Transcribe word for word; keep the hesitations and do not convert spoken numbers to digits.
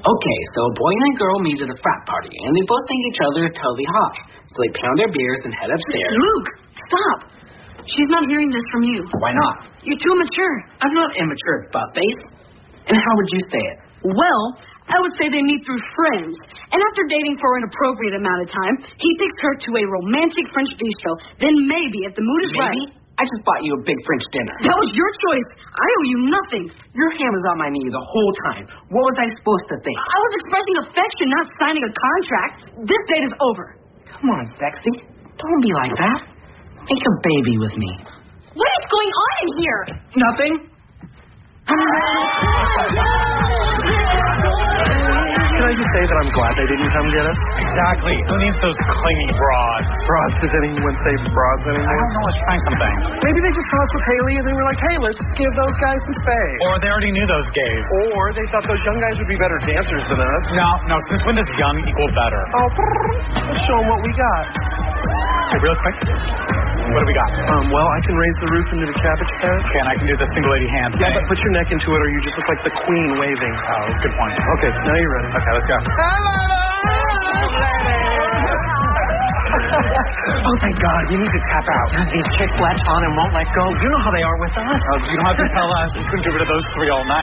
Okay, so a boy and a girl meet at a frat party, and they both think each other is totally hot. So they pound their beers and head upstairs. Luke, stop. She's not hearing this from you. Why not? You're too immature. I'm not immature, buttface. And how would you say it? Well, I would say they meet through friends. And after dating for an appropriate amount of time, he takes her to a romantic French bistro. Then maybe, if the mood is Maybe? right... I just bought you a big French dinner. That was your choice. I owe you nothing. Your hand was on my knee the whole time. What was I supposed to think? I was expressing affection, not signing a contract. This date is over. Come on, sexy. Don't be like that. Make a baby with me. What is going on in here? Nothing. Can I just say that I'm glad they didn't come get us? Exactly. Who needs those clingy broads? Broads? Does anyone say broads anymore? I don't know. Let's try something. Maybe they just saw us with Haley and they were like, hey, let's give those guys some space. Or they already knew those gays. Or they thought those young guys would be better dancers than us. No, no. Since when does young equal better? Oh, let's show them what we got. Okay, real quick. What do we got? Um, well, I can raise the roof into the cabbage patch. Okay, and I can do the single lady hand Yeah, thing. but put your neck into it or you just look like the queen waving. Oh, good point. Okay, now you're ready. Okay, let's go. Oh, thank God. We need to tap out. These chicks latch on and won't let go. You know how they are with us. Uh, you don't have to tell us. He's going to give it to those three all night.